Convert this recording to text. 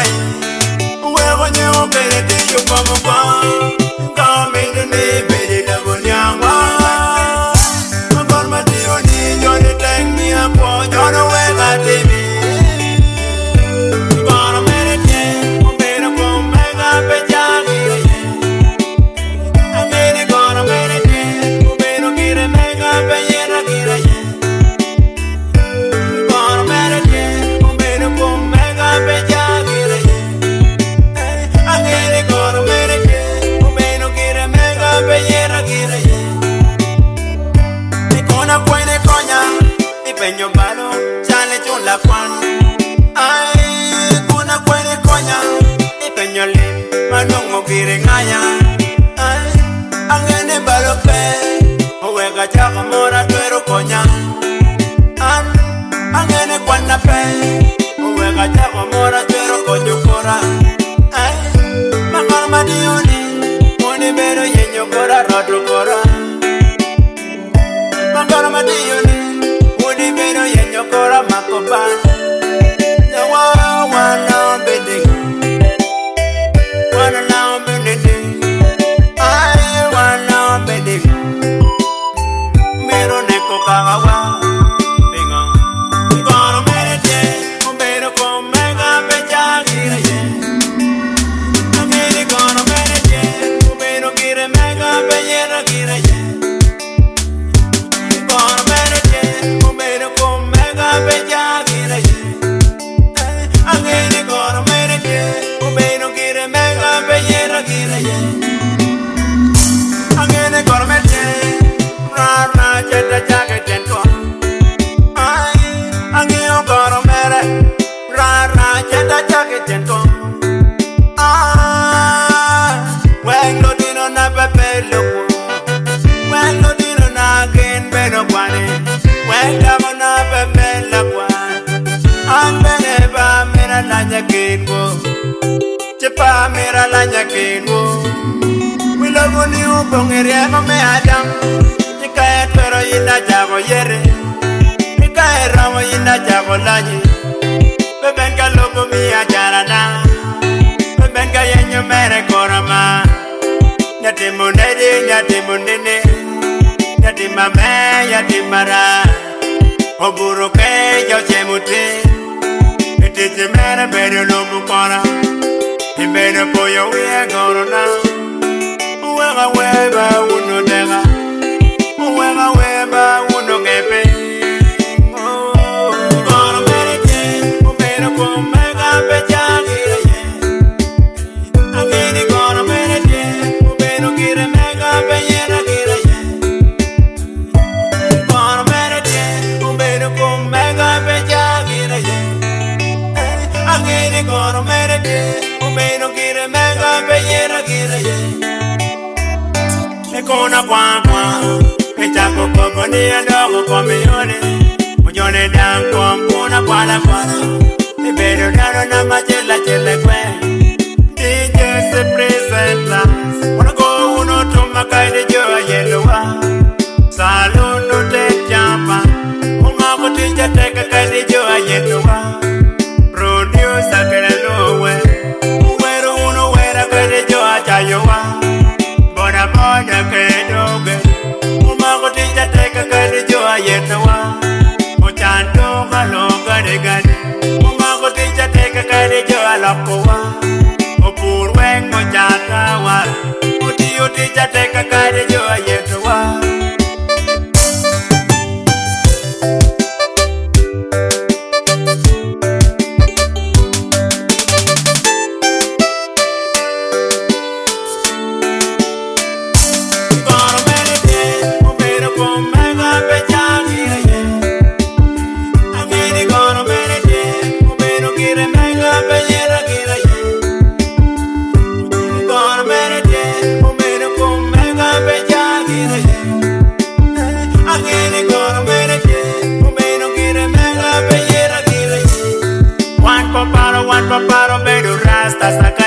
Huevo ñevo pere te yo como pan. Camino ni pere la bonyangwa. Amor matio ni yo ne teng mi akwa yo no wega te mi. Gonna mere te, pero con mega pechagi ye. Amene gonna mere te, pero kire mega peyera kire ye. Gonna mere te, pero con mega pechagi ye. Amene gonna mere te, pero kire mega peyera kire ye. Nikona kwene konya, ipenyo balo, chale chula kwan. Ay, kuna kwene konya, ipenyo lim, manongo kire ngaya. Ay, angene balo pe, owega chaka mora tuero konya. Angene kwana pe, owega chaka mora tuero konyo kora. Ay, mangor madioni, moni bero yenyo kora rodo kora. Mangor madioni, moni bero yenyo kora makoban. Chepa mera la nyakenwo Wilogo ni ubongere no me adam Nikae twero yinda jago yere Nikae ramo yinda jago lanyi Bebenga logo mi ajarana Bebenga yenyo mere korama Nyati munene Nyati mame, nyati mara Oburo ke yo chemute Titi mere bere lomu kora Imene poyo we gonna now Uwega weba uno dega Uwega weba uno gepe Gonna merite Umeno kumega pechagi ye Agini gonna merite Umeno kire mega peyera kire ye Gonna merite Umeno kumega pechagi ye Agini gonna merite Umeno kire mega peyera kire ye Nekona kwa Echako koko ni adogo kwa miyone Mujone danko mpuna kwa la Ibero naro na machela chele kwe DJ se presenta Wanako uno tuma kaide joa yelowa Saluno te jamba Ungako tinja teka kaide joa yelowa Producer kere lowe Bona kedoge Umago tinja teka kade joa yetawa Ochanto kaloga de gade Umago tinja teka kade joa lakowa Opurweng mochata wa Utiyo tinja teka kade joa yetawa Paparo, pero rasta saca